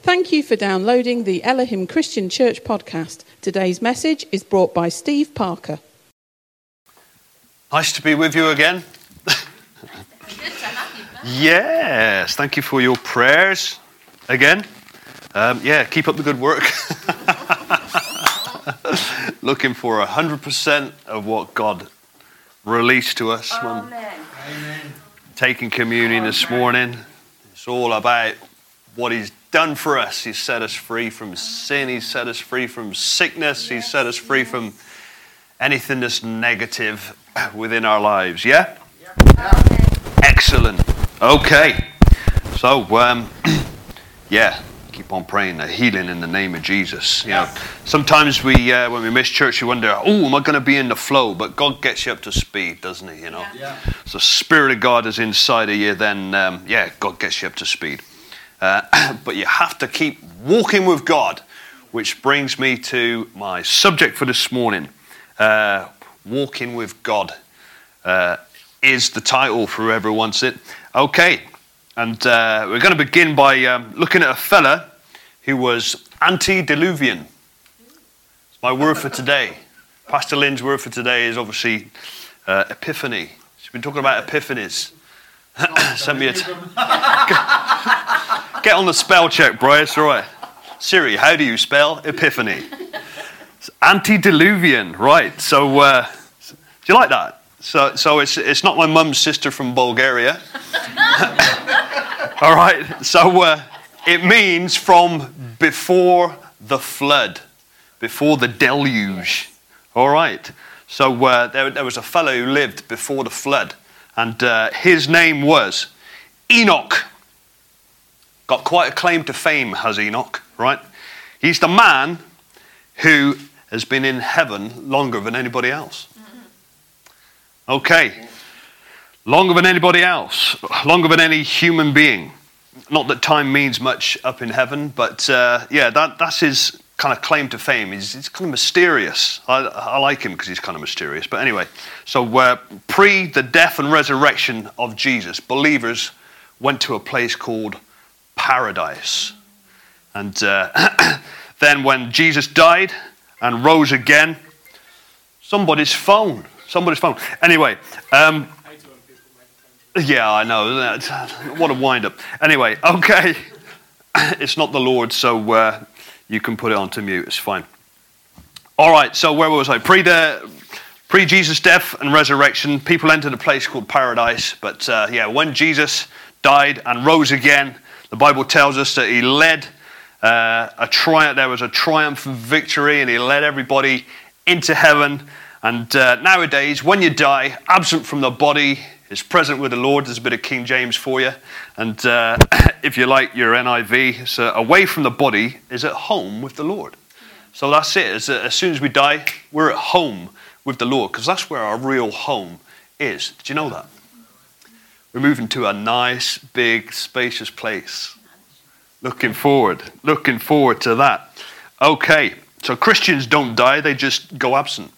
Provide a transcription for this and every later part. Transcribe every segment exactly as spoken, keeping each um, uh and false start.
Thank you for downloading the Elohim Christian Church podcast. Today's message is brought by Steve Parker. Nice to be with you again. Yes, thank you for your prayers again. Um, yeah, keep up the good work. Looking for one hundred percent of what God released to us when Amen. Taking communion Amen. This morning. It's all about what He's done for us. He's set us free from sin. He's set us free from sickness. He's set us free from anything that's negative within our lives. Yeah? Yeah. Excellent. Okay. So, um, yeah, keep on praying the healing in the name of Jesus. You know, sometimes we, uh, when we miss church, we wonder, oh, am I going to be in the flow? But God gets you up to speed, doesn't He? You know, yeah. So the Spirit of God is inside of you. Then, um, yeah, God gets you up to speed. Uh, but you have to keep walking with God, which brings me to my subject for this morning. Uh, walking with God uh, is the title for whoever wants it. Okay, and uh, we're going to begin by um, looking at a fella who was antediluvian. It's my word for today. Pastor Lynn's word for today is obviously uh, Epiphany. She's been talking about epiphanies. Send me a... T- Get on the spell check, bro. It's all right. Siri, how do you spell epiphany? It's antediluvian, right? So, uh, do you like that? So, so it's it's not my mum's sister from Bulgaria. All right. So uh, it means from before the flood, before the deluge. All right. So uh, there there was a fellow who lived before the flood, and uh, his name was Enoch. Got quite a claim to fame, has Enoch, right? He's the man who has been in heaven longer than anybody else. Okay. Longer than anybody else. Longer than any human being. Not that time means much up in heaven, but uh, yeah, that, that's his kind of claim to fame. He's, he's kind of mysterious. I, I like him because he's kind of mysterious. But anyway, so uh, pre the death and resurrection of Jesus, believers went to a place called Paradise. And uh, then when Jesus died and rose again, somebody's phone, somebody's phone. Anyway, um, yeah, I know. What a wind-up. Anyway, okay. It's not the Lord, so uh, you can put it onto mute. It's fine. All right, so where was I? Pre the pre-Jesus death and resurrection, people entered a place called Paradise. But uh, yeah, when Jesus died and rose again, the Bible tells us that He led uh, a triumph. There was a triumphant victory, and He led everybody into heaven. And uh, nowadays, when you die, absent from the body is present with the Lord. There's a bit of King James for you. And uh, if you like your N I V, so away from the body is at home with the Lord. So that's it. As, as soon as we die, we're at home with the Lord, because that's where our real home is. Did you know that? We're moving to a nice, big, spacious place. Looking forward. Looking forward to that. Okay, so Christians don't die, they just go absent.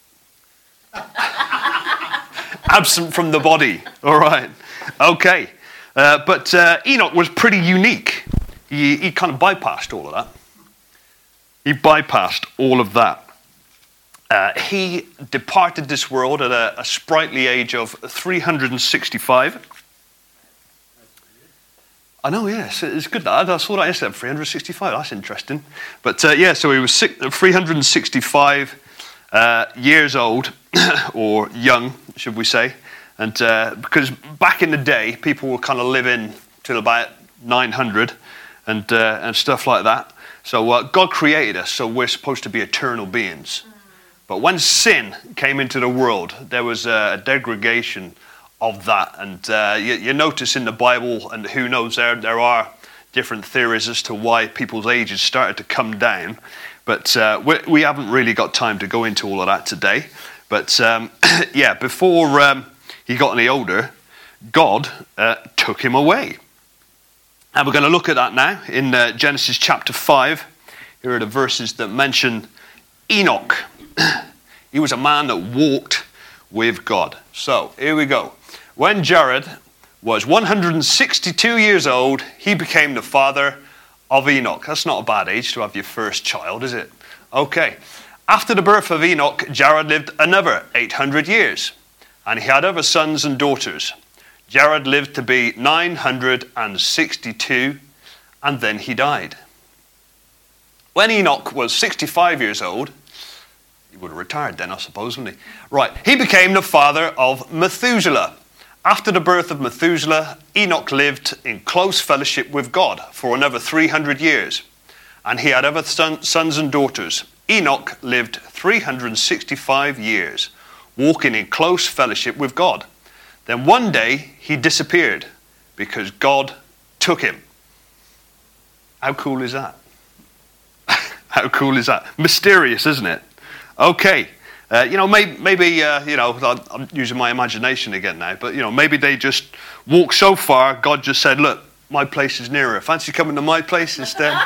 Absent from the body. All right. Okay. Uh, but uh, Enoch was pretty unique. He, he kind of bypassed all of that. He bypassed all of that. Uh, he departed this world at a, a sprightly age of three hundred sixty-five. I know, yes, it's good. I saw that yesterday, three hundred sixty-five. That's interesting. But uh, yeah, so he was three hundred sixty-five uh, years old, or young, should we say. And uh, because back in the day, people were kind of living till about nine hundred and, uh, and stuff like that. So uh, God created us, so we're supposed to be eternal beings. But when sin came into the world, there was a degradation of that. And uh, you, you notice in the Bible, and who knows, there there are different theories as to why people's ages started to come down. But uh, we, we haven't really got time to go into all of that today. But um, yeah, before um, he got any older, God uh, took him away. And we're going to look at that now in uh, Genesis chapter five. Here are the verses that mention Enoch. He was a man that walked with God. So, here we go. When Jared was one hundred sixty-two years old, he became the father of Enoch. That's not a bad age to have your first child, is it? Okay. After the birth of Enoch, Jared lived another eight hundred years, and he had other sons and daughters. Jared lived to be nine hundred sixty-two, and then he died. When Enoch was sixty-five years old, he would have retired then, I suppose, wouldn't he? Right, he became the father of Methuselah. After the birth of Methuselah, Enoch lived in close fellowship with God for another three hundred years, and he had other son, sons and daughters. Enoch lived three hundred sixty-five years, walking in close fellowship with God. Then one day he disappeared because God took him. How cool is that? How cool is that? Mysterious, isn't it? Okay. Uh, you know, maybe, maybe uh, you know, I'm using my imagination again now, but, you know, maybe they just walked so far, God just said, look, my place is nearer. Fancy coming to my place instead?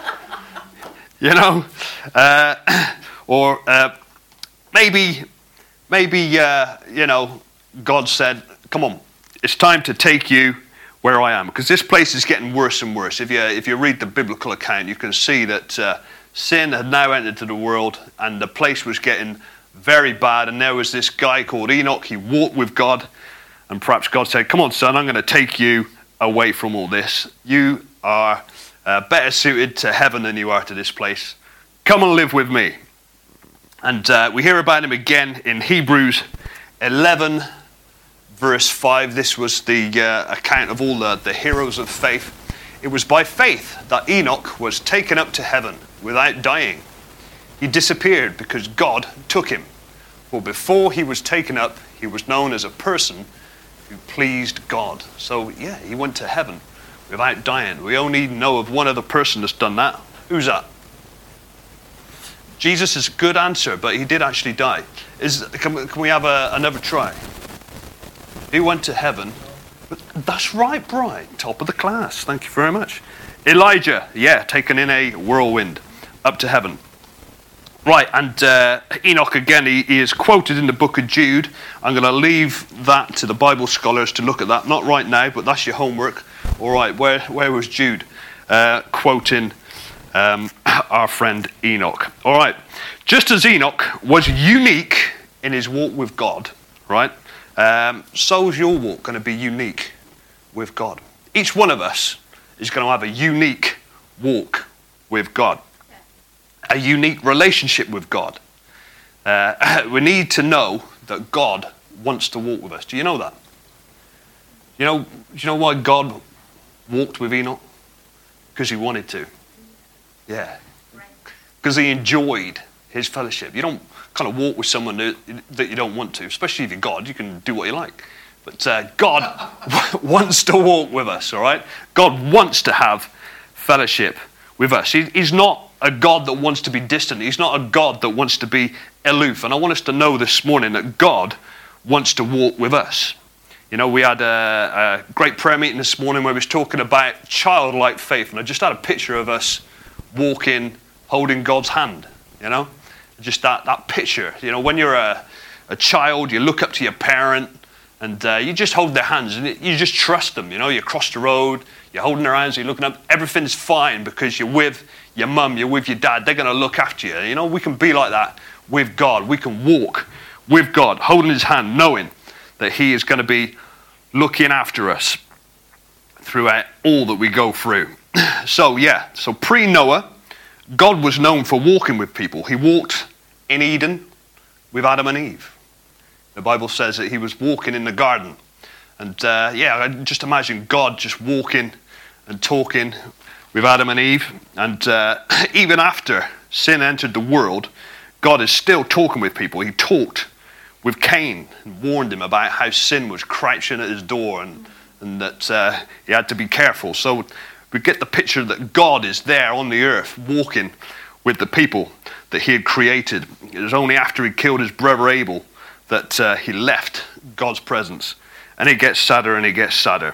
You know? Uh, or uh, maybe, maybe uh, you know, God said, come on, it's time to take you where I am, because this place is getting worse and worse. If you, if you read the biblical account, you can see that uh, sin had now entered into the world, and the place was getting very bad, and there was this guy called Enoch. He walked with God, and perhaps God said, come on, son, I'm going to take you away from all this. You are uh, better suited to heaven than you are to this place. Come and live with me. And uh, we hear about him again in Hebrews eleven, verse five. This was the uh, account of all the, the heroes of faith. It was by faith that Enoch was taken up to heaven without dying. He disappeared because God took him. For before he was taken up, he was known as a person who pleased God. So, yeah, he went to heaven without dying. We only know of one other person that's done that. Who's that? Jesus is a good answer, but he did actually die. Is, can, can we have a, another try? He went to heaven. That's right, Brian. Top of the class. Thank you very much. Elijah, yeah, taken in a whirlwind up to heaven. Right, and uh, Enoch again, he, he is quoted in the book of Jude. I'm going to leave that to the Bible scholars to look at that. Not right now, but that's your homework. All right, where, where was Jude uh, quoting um, our friend Enoch? All right, just as Enoch was unique in his walk with God, right, um, so is your walk going to be unique with God. Each one of us is going to have a unique walk with God. A unique relationship with God. Uh, we need to know that God wants to walk with us. Do you know that? You know, do you know why God walked with Enoch? Because he wanted to. Yeah. Because he enjoyed his fellowship. You don't kind of walk with someone that, that you don't want to, especially if you're God. You can do what you like. But uh, God wants to walk with us, all right? God wants to have fellowship with us. He, he's not a God that wants to be distant. He's not a God that wants to be aloof. And I want us to know this morning that God wants to walk with us. You know, we had a, a great prayer meeting this morning where we was talking about childlike faith. And I just had a picture of us walking, holding God's hand, you know. Just that, that picture. You know, when you're a, a child, you look up to your parent and uh, you just hold their hands and you just trust them. You know, you cross the road, you're holding their hands, you're looking up. Everything's fine because you're with your mum, you're with your dad. They're going to look after you. You know, we can be like that with God. We can walk with God, holding his hand, knowing that he is going to be looking after us throughout all that we go through. So, yeah, so pre-Noah, God was known for walking with people. He walked in Eden with Adam and Eve. The Bible says that he was walking in the garden. And, uh, yeah, I just imagine God just walking and talking with Adam and Eve. And uh, even after sin entered the world, God is still talking with people. He talked with Cain and warned him about how sin was crouching at his door and, and that uh, he had to be careful. So we get the picture that God is there on the earth walking with the people that he had created. It was only after he killed his brother Abel that uh, he left God's presence. And it gets sadder and it gets sadder.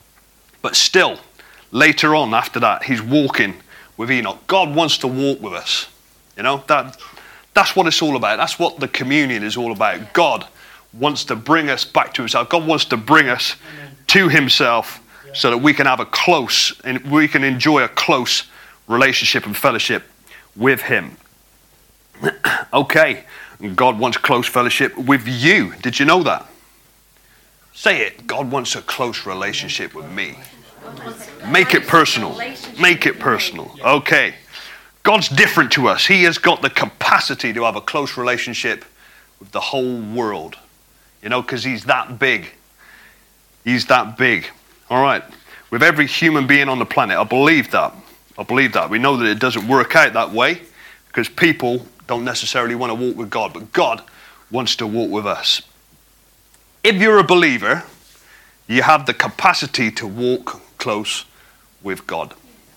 But still, later on after that, he's walking with Enoch. God wants to walk with us. You know, that that's what it's all about. That's what the communion is all about. God wants to bring us back to himself. God wants to bring us to himself so that we can have a close, and we can enjoy a close relationship and fellowship with him. Okay, God wants close fellowship with you. Did you know that? Say it. God wants a close relationship with me. Make it personal. Make it personal. Okay. God's different to us. He has got the capacity to have a close relationship with the whole world. You know, because he's that big. He's that big. All right. With every human being on the planet. I believe that. I believe that. We know that it doesn't work out that way because people don't necessarily want to walk with God, but God wants to walk with us. If you're a believer, you have the capacity to walk close with God.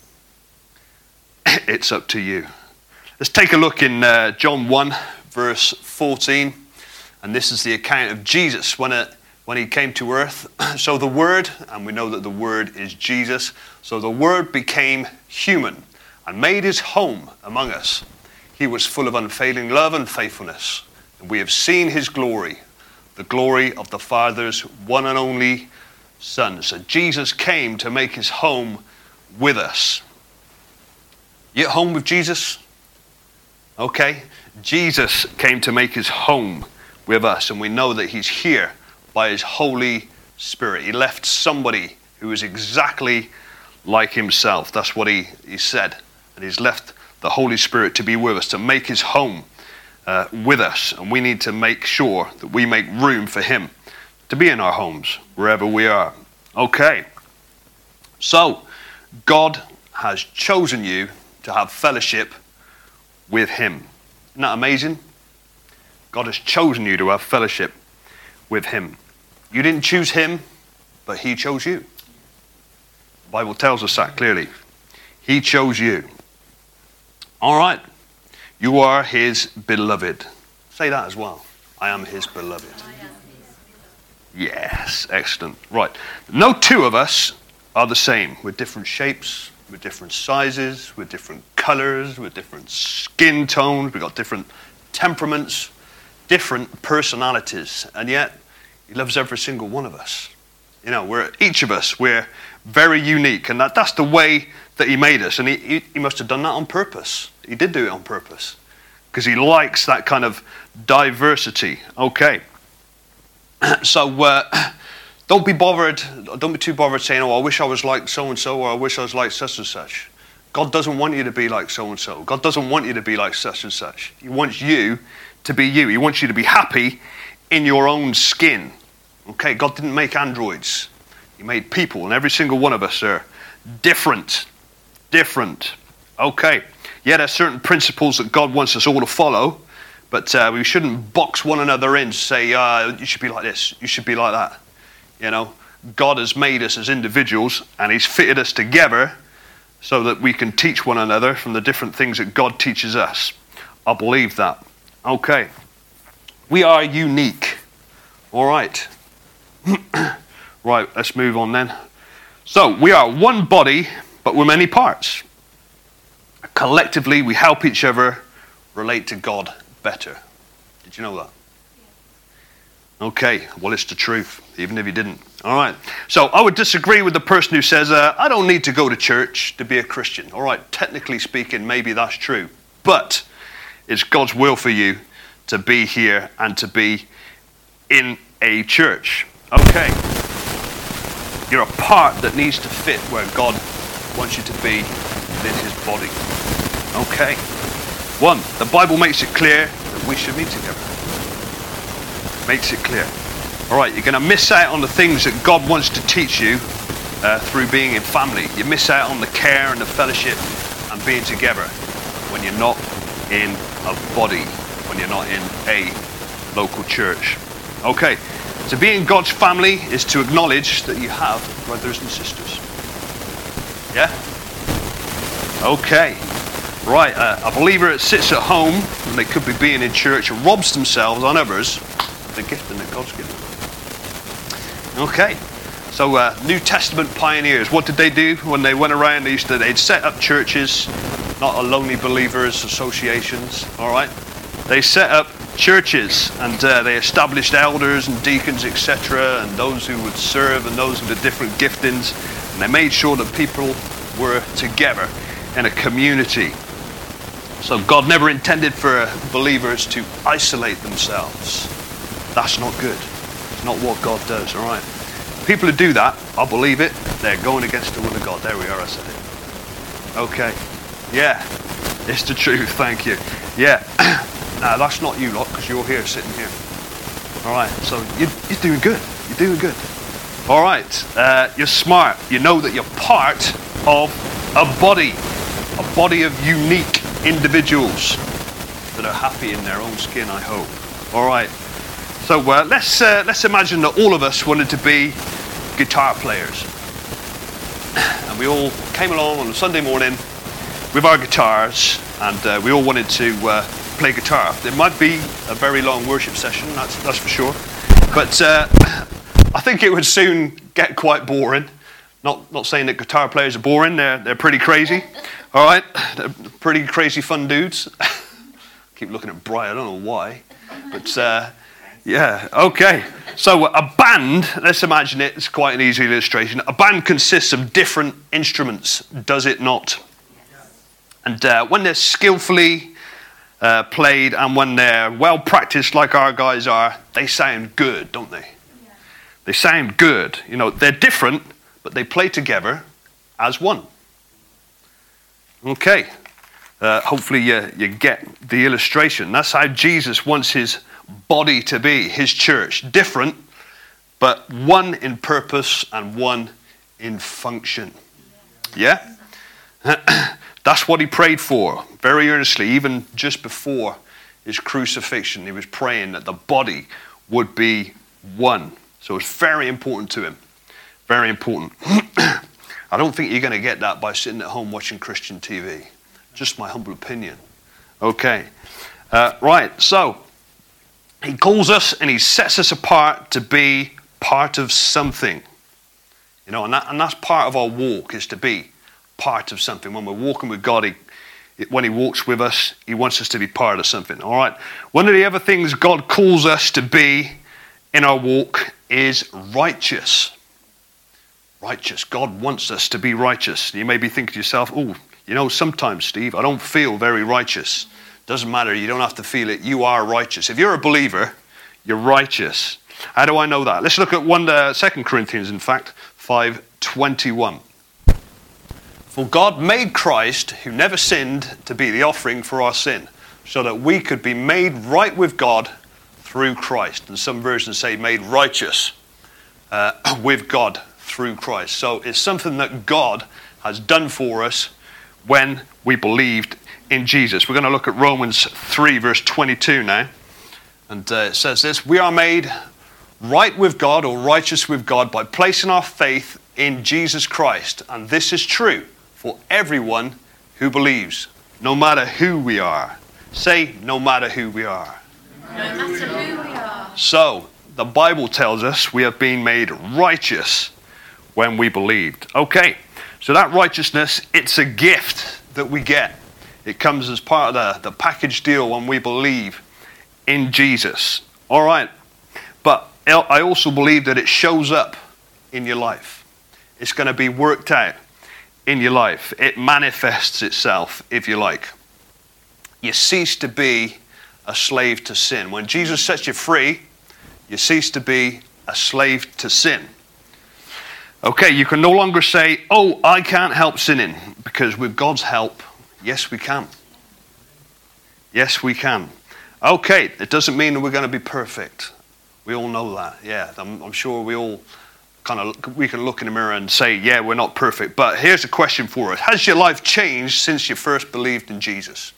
It's up to you. Let's take a look in uh, John one, verse fourteen. And this is the account of Jesus when, it, when he came to earth. So the Word, and we know that the Word is Jesus. So the Word became human and made his home among us. He was full of unfailing love and faithfulness. And we have seen his glory, the glory of the Father's one and only Son. So Jesus came to make his home with us. You at home with Jesus? Okay. Jesus came to make his home with us, and we know that he's here by his Holy Spirit. He left somebody who is exactly like himself. That's what he, he said. And he's left the Holy Spirit to be with us, to make his home uh, with us. And we need to make sure that we make room for him to be in our homes, wherever we are. Okay. So, God has chosen you to have fellowship with him. Isn't that amazing? God has chosen you to have fellowship with him. You didn't choose him, but he chose you. The Bible tells us that clearly. He chose you. All right. You are his beloved. Say that as well. I am his beloved. Yes, excellent. Right. No two of us are the same. We're different shapes, with different sizes, with different colors, with different skin tones. We've got different temperaments, different personalities. And yet, he loves every single one of us. You know, we're each of us, we're very unique. And that, that's the way that he made us. And he, he, he must have done that on purpose. He did do it on purpose. Because he likes that kind of diversity. Okay. So, uh, don't be bothered, don't be too bothered saying, oh, I wish I was like so-and-so, or I wish I was like such and such. God doesn't want you to be like so-and-so. God doesn't want you to be like such and such. He wants you to be you. He wants you to be happy in your own skin. Okay, God didn't make androids. He made people, and every single one of us are different. Different. Okay. Yeah, there's certain principles that God wants us all to follow, but uh, we shouldn't box one another in, say, uh, you should be like this, you should be like that. You know, God has made us as individuals, and he's fitted us together so that we can teach one another from the different things that God teaches us. I believe that. Okay. We are unique. All right. Right, let's move on then. So, we are one body, but we're many parts. Collectively, we help each other relate to God better. Did you know that? Okay, well, it's the truth, even if you didn't. All right. So I would disagree with the person who says, uh, I don't need to go to church to be a Christian. All right, technically speaking, maybe that's true. But it's God's will for you to be here and to be in a church. Okay. You're a part that needs to fit where God wants you to be within his body. Okay. One, the Bible makes it clear that we should meet together. Makes it clear. All right, you're going to miss out on the things that God wants to teach you uh, through being in family. You miss out on the care and the fellowship and being together when you're not in a body, when you're not in a local church. Okay, to be in God's family is to acknowledge that you have brothers and sisters. Yeah? Okay. Right, uh, a believer that sits at home, and they could be being in church, and robs themselves on others the gifting that God's given. Okay, so uh, New Testament pioneers, what did they do when they went around? They used to, they'd set up churches, not a lonely believers associations. All right, they set up churches, and uh, they established elders and deacons, et cetera, and those who would serve and those with the different giftings. And they made sure that people were together in a community. So God never intended for believers to isolate themselves. That's not good. It's not what God does, all right? People who do that, I believe it, they're going against the will of God. There we are, I said it. Okay. Yeah. It's the truth, thank you. Yeah. Now, that's not you lot, because you're here, sitting here. All right, so you're, you're doing good. You're doing good. All right, uh, you're smart. You know that you're part of a body. A body of unique individuals that are happy in their own skin, I hope. All right. So uh, let's uh, let's imagine that all of us wanted to be guitar players, and we all came along on a Sunday morning with our guitars, and uh, we all wanted to uh, play guitar. It might be a very long worship session, that's that's for sure, but uh, I think it would soon get quite boring. Not not saying that guitar players are boring. They're they're pretty crazy. All right, they're pretty crazy fun dudes. Keep looking at Brian. I don't know why, but. Uh, Yeah, okay. So a band, let's imagine it, it's quite an easy illustration. A band consists of different instruments, does it not? And uh, when they're skillfully uh, played and when they're well practiced like our guys are, they sound good, don't they? Yeah. They sound good. You know, they're different, but they play together as one. Okay. Uh, hopefully you, you get the illustration. That's how Jesus wants his body to be, his church. Different, but one in purpose and one in function. Yeah? That's what he prayed for very earnestly, even just before his crucifixion. He was praying that the body would be one. So it's very important to him. Very important. I don't think you're going to get that by sitting at home watching Christian T V. Just my humble opinion. Okay. Uh, right, so he calls us and he sets us apart to be part of something. You know, and, that, and that's part of our walk, is to be part of something. When we're walking with God, he, when he walks with us, he wants us to be part of something. All right. One of the other things God calls us to be in our walk is righteous. Righteous. God wants us to be righteous. You may be thinking to yourself, oh, you know, sometimes, Steve, I don't feel very righteous. Doesn't matter. You don't have to feel it. You are righteous. If you're a believer, you're righteous. How do I know that? Let's look at one, uh, Second Corinthians, in fact, five twenty-one. For God made Christ, who never sinned, to be the offering for our sin, so that we could be made right with God through Christ. And some versions say made righteous uh, with God through Christ. So it's something that God has done for us when we believed in Jesus. We're going to look at Romans three, verse twenty-two now. And uh, it says this: we are made right with God, or righteous with God, by placing our faith in Jesus Christ. And this is true for everyone who believes, no matter who we are. Say, no matter who we are. No matter who we are. So, the Bible tells us we have been made righteous when we believed. Okay, so that righteousness, it's a gift that we get. It comes as part of the, the package deal when we believe in Jesus. All right, but I also believe that it shows up in your life. It's going to be worked out in your life. It manifests itself, if you like. You cease to be a slave to sin. When Jesus sets you free, you cease to be a slave to sin. Okay, you can no longer say, oh, I can't help sinning, because with God's help, yes, we can. Yes, we can. Okay, it doesn't mean that we're going to be perfect. We all know that. Yeah, I'm, I'm sure we all kind of, we can look in the mirror and say, yeah, we're not perfect. But here's a question for us. Has your life changed since you first believed in Jesus?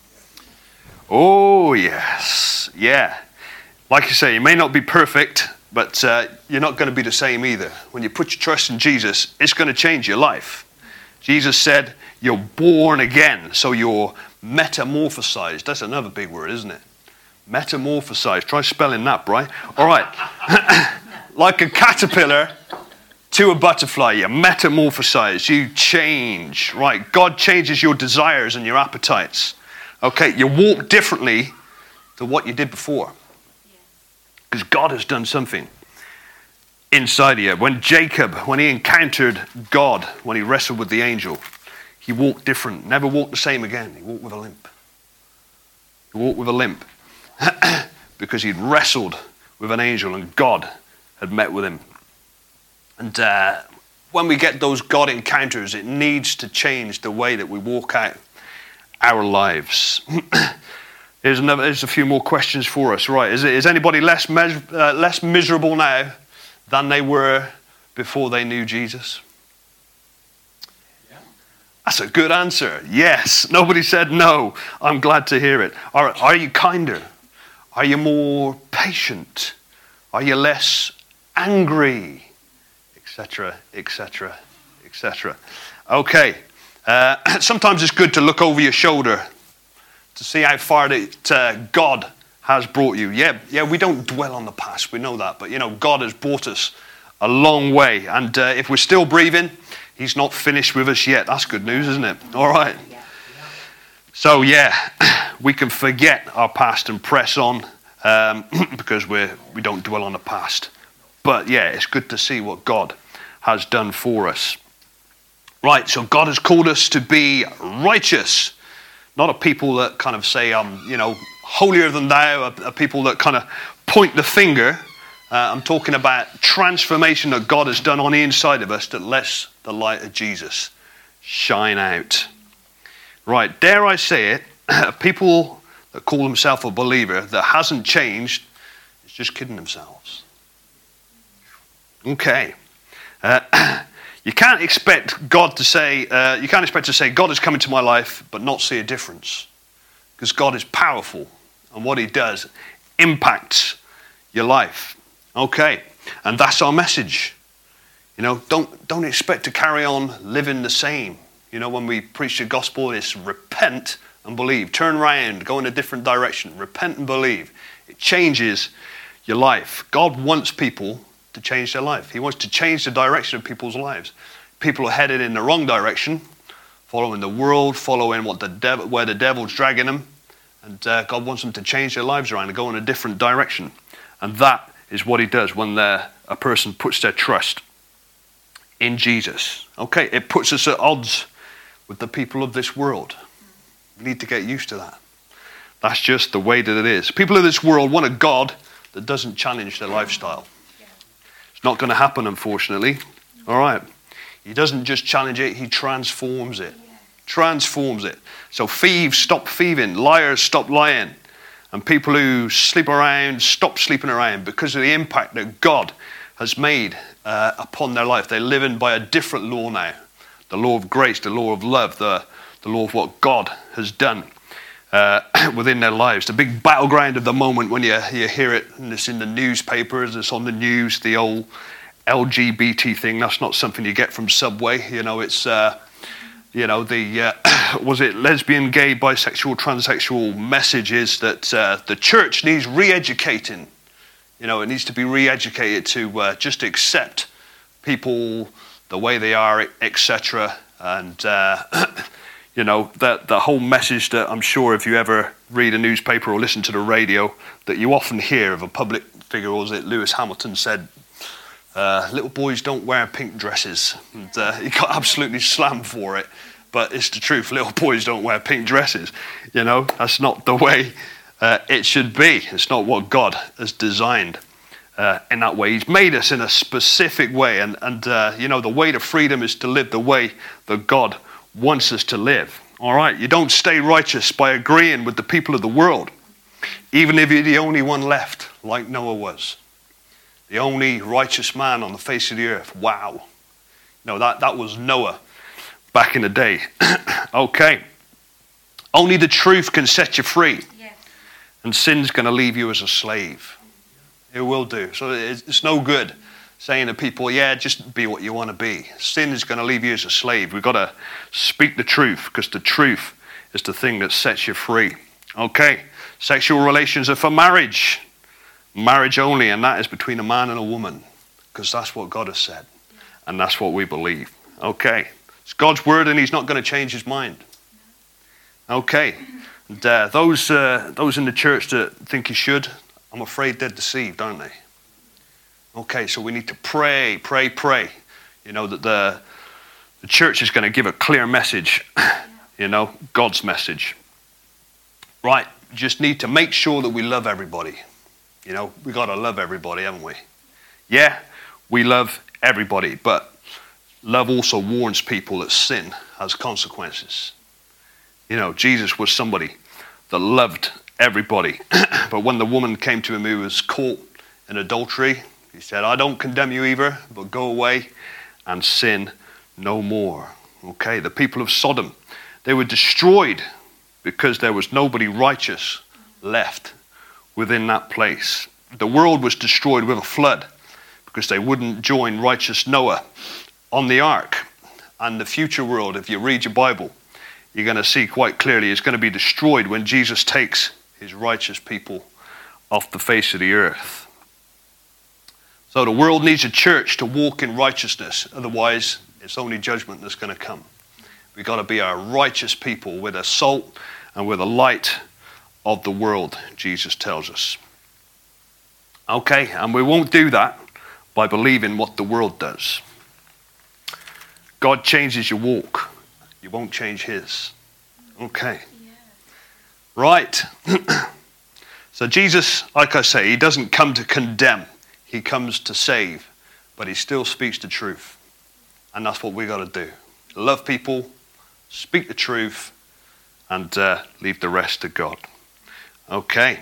Oh, yes. Yeah. Like you say, you may not be perfect, but uh, you're not going to be the same either. When you put your trust in Jesus, it's going to change your life. Jesus said, you're born again, so you're metamorphosized. That's another big word, isn't it? Metamorphosized. Try spelling that, right? All right. Like a caterpillar to a butterfly, you're metamorphosized. You change, right? God changes your desires and your appetites. Okay, you walk differently to what you did before. Because God has done something. inside of you. When Jacob, when he encountered God, when he wrestled with the angel, he walked different, never walked the same again. He walked with a limp. He walked with a limp because he'd wrestled with an angel and God had met with him. And uh, when we get those God encounters, it needs to change the way that we walk out our lives. Here's, another, here's a few more questions for us. Right, is, it, is anybody less, mes- uh, less miserable now than they were before they knew Jesus? Yeah. That's a good answer. Yes. Nobody said no. I'm glad to hear it. Are, are you kinder? Are you more patient? Are you less angry? Etc., etc., et cetera. Okay. Uh, sometimes it's good to look over your shoulder to see how far that uh, God has brought you. Yeah, yeah. We don't dwell on the past. We know that, but you know, God has brought us a long way, and uh, if we're still breathing, He's not finished with us yet. That's good news, isn't it? All right. So yeah, we can forget our past and press on um, because we we don't dwell on the past. But yeah, it's good to see what God has done for us. Right, so God has called us to be righteous. Not a people that kind of say, um, you know, holier than thou, a, a people that kind of point the finger. Uh, I'm talking about transformation that God has done on the inside of us that lets the light of Jesus shine out. Right, dare I say it, people that call themselves a believer that hasn't changed is just kidding themselves. Okay. Uh, you can't expect God to say, uh, you can't expect to say, God has come into my life, but not see a difference. Because God is powerful, and what He does impacts your life. Okay, and that's our message. You know, don't don't expect to carry on living the same. You know, when we preach the gospel, it's repent and believe. Turn around, go in a different direction. Repent and believe. It changes your life. God wants people to change their life. He wants to change the direction of people's lives. People are headed in the wrong direction, following the world, following what the devil, where the devil's dragging them. And uh, God wants them to change their lives around and go in a different direction. And that is what He does when a person puts their trust in Jesus. Okay, it puts us at odds with the people of this world. We need to get used to that. That's just the way that it is. People of this world want a God that doesn't challenge their lifestyle. It's not going to happen, unfortunately. All right. He doesn't just challenge it, He transforms it. Transforms it. So thieves stop thieving, liars stop lying, and people who sleep around stop sleeping around because of the impact that God has made uh, upon their life. They're living by a different law now. The law of grace, the law of love, the, the law of what God has done uh, within their lives. The big battleground of the moment when you, you hear it, and it's in the newspapers, it's on the news, the old L G B T thing. That's not something you get from Subway. You know, it's, uh, you know, the, uh, was it lesbian, gay, bisexual, transsexual messages that uh, the church needs re-educating. You know, it needs to be re-educated to uh, just accept people the way they are, et cetera. And, uh, you know, that the whole message that I'm sure if you ever read a newspaper or listen to the radio, that you often hear of a public figure, or was it Lewis Hamilton said, uh, little boys don't wear pink dresses. And uh, he got absolutely slammed for it. But it's the truth, little boys don't wear pink dresses. You know, that's not the way uh, it should be. It's not what God has designed. Uh, in that way. He's made us in a specific way, and, and uh, you know, the way to freedom is to live the way that God wants us to live. All right, you don't stay righteous by agreeing with the people of the world, even if you're the only one left, like Noah was. The only righteous man on the face of the earth. Wow. No, that, that was Noah back in the day. Okay. Only the truth can set you free. Yes. And sin's going to leave you as a slave. It will do. So it's no good saying to people, yeah, just be what you want to be. Sin is going to leave you as a slave. We've got to speak the truth, because the truth is the thing that sets you free. Okay. Sexual relations are for marriage. Marriage only, and that is between a man and a woman, because that's what God has said. And that's what we believe. Okay. It's God's word, and He's not going to change His mind. Okay. And uh, those, uh, those in the church that think He should, I'm afraid they're deceived, aren't they? Okay, so we need to pray, pray, pray. You know, that the, the church is going to give a clear message, you know, God's message. Right, just need to make sure that we love everybody. You know, we got to love everybody, haven't we? Yeah, we love everybody, but love also warns people that sin has consequences. You know, Jesus was somebody that loved everybody. But when the woman came to him who was caught in adultery, he said, I don't condemn you either, but go away and sin no more. Okay, the people of Sodom, they were destroyed because there was nobody righteous left within that place. The world was destroyed with a flood because they wouldn't join righteous Noah on the ark. And the future world, if you read your Bible, you're going to see quite clearly it's going to be destroyed when Jesus takes his righteous people off the face of the earth. So the world needs a church to walk in righteousness. Otherwise, it's only judgment that's going to come. We've got to be our righteous people with a salt and with a light of the world, Jesus tells us. Okay, and we won't do that by believing what the world does. God changes your walk. You won't change his. Okay. Yeah. Right. So Jesus, like I say, he doesn't come to condemn. He comes to save. But he still speaks the truth. And that's what we got to do. Love people, speak the truth, and uh, leave the rest to God. Okay.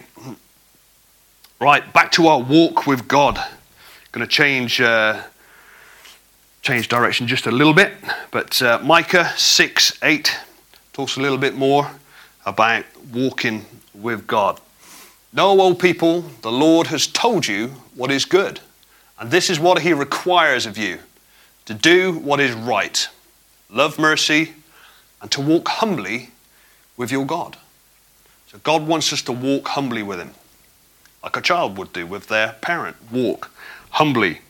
Right, back to our walk with God. Going to change... Uh, Change direction just a little bit, but uh, Micah six eight talks a little bit more about walking with God. Know, O people, the Lord has told you what is good, and this is what he requires of you, to do what is right, love mercy, and to walk humbly with your God. So God wants us to walk humbly with him, like a child would do with their parent. Walk humbly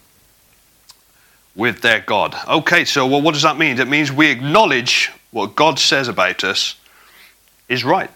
with their God. Okay, so well, what does that mean? It means we acknowledge what God says about us is right.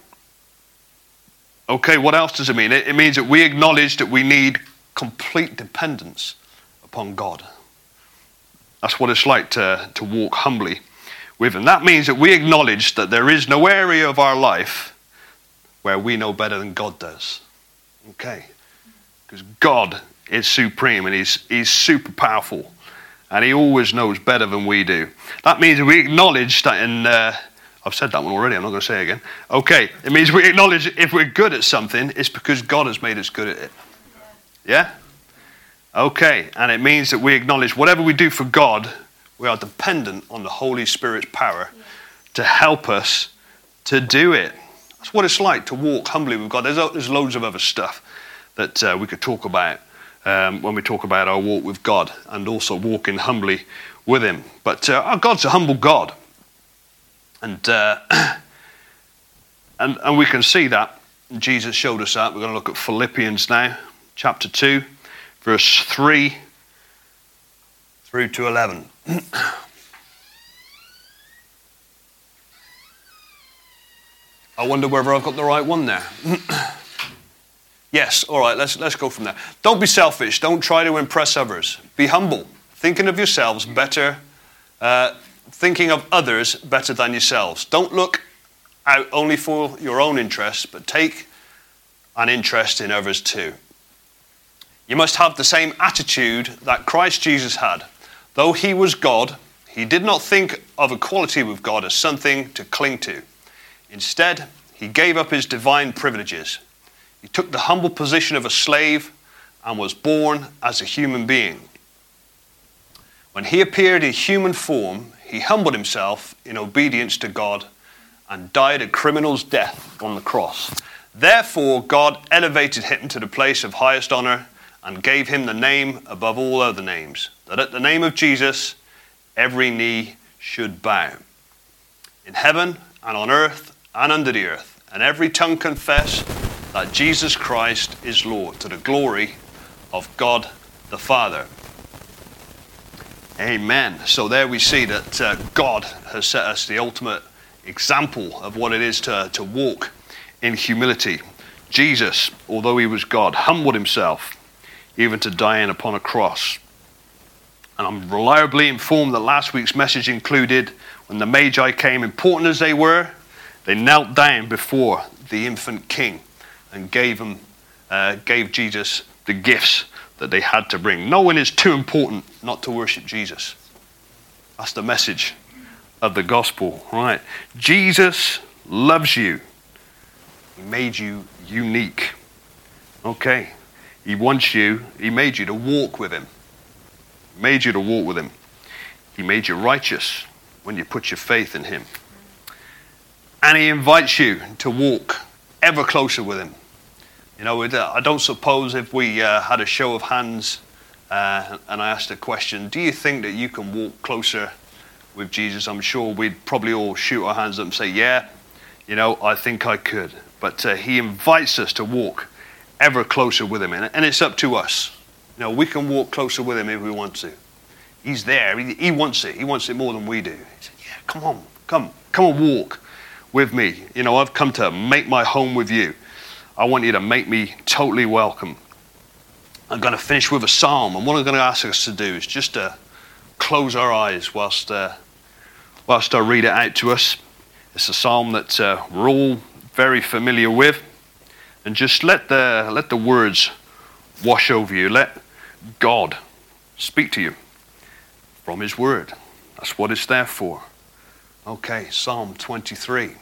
Okay, what else does it mean? It, it means that we acknowledge that we need complete dependence upon God. That's what it's like to, to walk humbly with him. That means that we acknowledge that there is no area of our life where we know better than God does. Okay, because God is supreme and he's, he's super powerful. And he always knows better than we do. That means we acknowledge that in... Uh, I've said that one already, I'm not going to say it again. Okay, it means we acknowledge if we're good at something, it's because God has made us good at it. Yeah? Okay, and it means that we acknowledge whatever we do for God, we are dependent on the Holy Spirit's power to help us to do it. That's what it's like to walk humbly with God. There's, there's loads of other stuff that uh, we could talk about. Um, when we talk about our walk with God and also walking humbly with him. But uh, our God's a humble God. And, uh, and and we can see that. Jesus showed us that. We're going to look at Philippians now, chapter two, verse three through to eleven. I wonder whether I've got the right one there. Yes, all right, let's let's go from there. Don't be selfish. Don't try to impress others. Be humble, thinking of yourselves better, uh, thinking of others better than yourselves. Don't look out only for your own interests, but take an interest in others too. You must have the same attitude that Christ Jesus had. Though he was God, he did not think of equality with God as something to cling to. Instead, he gave up his divine privileges. He took the humble position of a slave and was born as a human being. When he appeared in human form, he humbled himself in obedience to God and died a criminal's death on the cross. Therefore, God elevated him to the place of highest honor and gave him the name above all other names, that at the name of Jesus, every knee should bow, in heaven and on earth and under the earth, and every tongue confess that Jesus Christ is Lord, to the glory of God the Father. Amen. So there we see that uh, God has set us the ultimate example of what it is to, to walk in humility. Jesus, although he was God, humbled himself. even to dying upon a cross. And I'm reliably informed that last week's message included when the Magi came, important as they were, they knelt down before the infant king and gave him, uh, gave Jesus the gifts that they had to bring. No one is too important not to worship Jesus. That's the message of the gospel, right? Jesus loves you. He made you unique. Okay. He wants you, he made you to walk with him. He made you to walk with him. He made you righteous when you put your faith in him. And he invites you to walk ever closer with him. You know, I don't suppose if we uh, had a show of hands uh, and I asked a question, do you think that you can walk closer with Jesus? I'm sure we'd probably all shoot our hands up and say, yeah, you know, I think I could. But uh, he invites us to walk ever closer with him. And it's up to us. You know, we can walk closer with him if we want to. He's there. He, he wants it. He wants it more than we do. He said, yeah, come on, come, come and walk with me. You know, I've come to make my home with you. I want you to make me totally welcome. I'm going to finish with a psalm. And what I'm going to ask us to do is just to close our eyes whilst, uh, whilst I read it out to us. It's a psalm that uh, we're all very familiar with. And just let the, let the words wash over you. Let God speak to you from his word. That's what it's there for. Okay, Psalm twenty-three.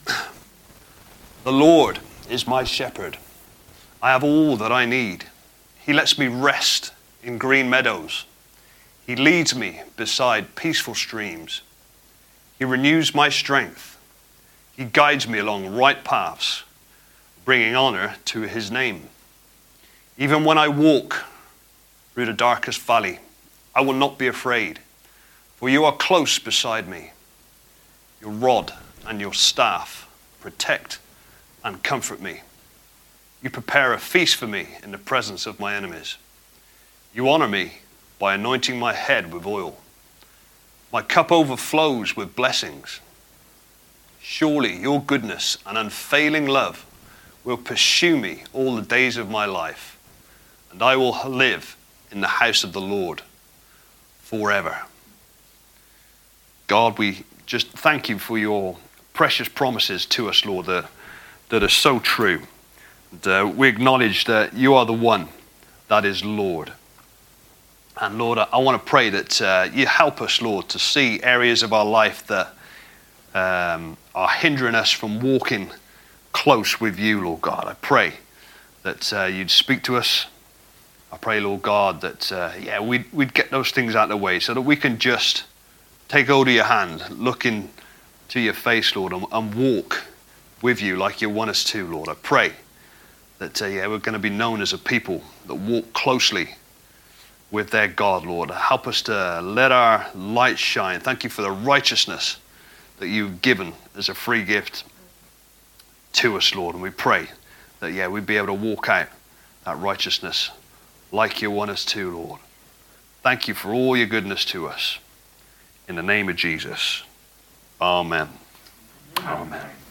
The Lord is my shepherd. I have all that I need. He lets me rest in green meadows. He leads me beside peaceful streams. He renews my strength. He guides me along right paths, bringing honor to his name. Even when I walk through the darkest valley, I will not be afraid, for you are close beside me. Your rod and your staff protect and comfort me. You prepare a feast for me in the presence of my enemies. You honor me by anointing my head with oil. My cup overflows with blessings. Surely your goodness and unfailing love will pursue me all the days of my life, and I will live in the house of the Lord forever. God, we just thank you for your precious promises to us, Lord, that, that are so true. And, uh, we acknowledge that you are the one that is Lord. And Lord, I, I want to pray that uh, you help us, Lord, to see areas of our life that um, are hindering us from walking close with you, Lord God. I pray that uh, you'd speak to us. I pray, Lord God, that uh, yeah, we'd, we'd get those things out of the way so that we can just take hold of your hand, look into your face, Lord, and, and walk with you like you want us to, Lord. I pray that uh, yeah, we're going to be known as a people that walk closely with their God, Lord. Help us to let our light shine. Thank you for the righteousness that you've given as a free gift to us, Lord. And we pray that, yeah, we'd be able to walk out that righteousness like you want us to, Lord. Thank you for all your goodness to us. In the name of Jesus. Amen. Amen.